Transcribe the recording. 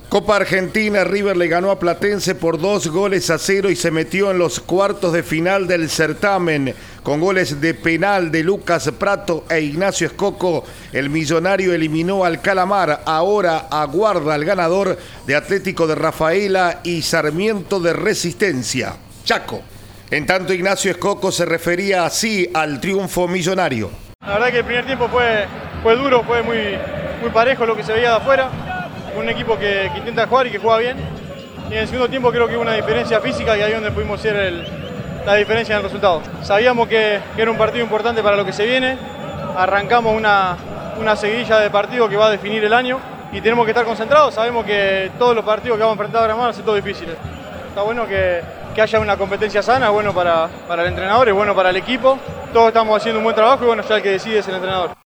Copa Argentina, River le ganó a Platense por 2-0 y se metió en los cuartos de final del certamen. Con goles de penal de Lucas Pratto e Ignacio Escoco, el millonario eliminó al Calamar. Ahora aguarda al ganador de Atlético de Rafaela y Sarmiento de Resistencia, Chaco. En tanto, Ignacio Escoco se refería así al triunfo millonario. La verdad que el primer tiempo fue duro, fue muy parejo lo que se veía de afuera. Un equipo que intenta jugar y que juega bien. Y en el segundo tiempo creo que hubo una diferencia física y ahí es donde pudimos hacer la diferencia en el resultado. Sabíamos que era un partido importante para lo que se viene. Arrancamos una seguidilla de partidos que va a definir el año y tenemos que estar concentrados. Sabemos que todos los partidos que vamos a enfrentar ahora van a ser todos difíciles. Está bueno que haya una competencia sana, es bueno para el entrenador, es bueno para el equipo. Todos estamos haciendo un buen trabajo y bueno, ya el que decide es el entrenador.